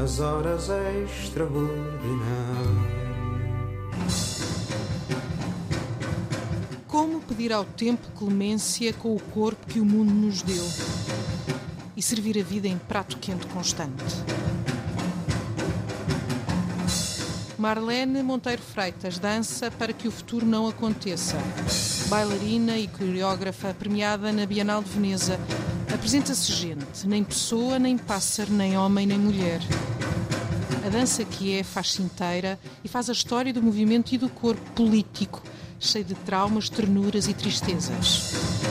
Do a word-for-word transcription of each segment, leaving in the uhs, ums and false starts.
as horas extraordinárias. Como pedir ao tempo clemência com o corpo que o mundo nos deu e servir a vida em prato quente constante? Marlene Monteiro Freitas dança para que o futuro não aconteça. Bailarina e coreógrafa premiada na Bienal de Veneza, apresenta-se gente, nem pessoa, nem pássaro, nem homem, nem mulher. A dança que é faz-se inteira e faz a história do movimento e do corpo político, cheio de traumas, ternuras e tristezas.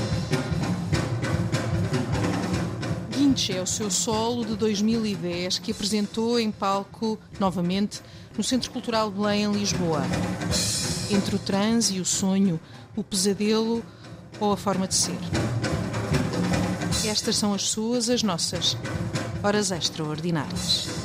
Guinche é o seu solo de dois mil e dez, que apresentou em palco, novamente, no Centro Cultural Belém, em Lisboa. Entre o transe e o sonho, o pesadelo ou a forma de ser. Estas são as suas, as nossas, horas extraordinárias.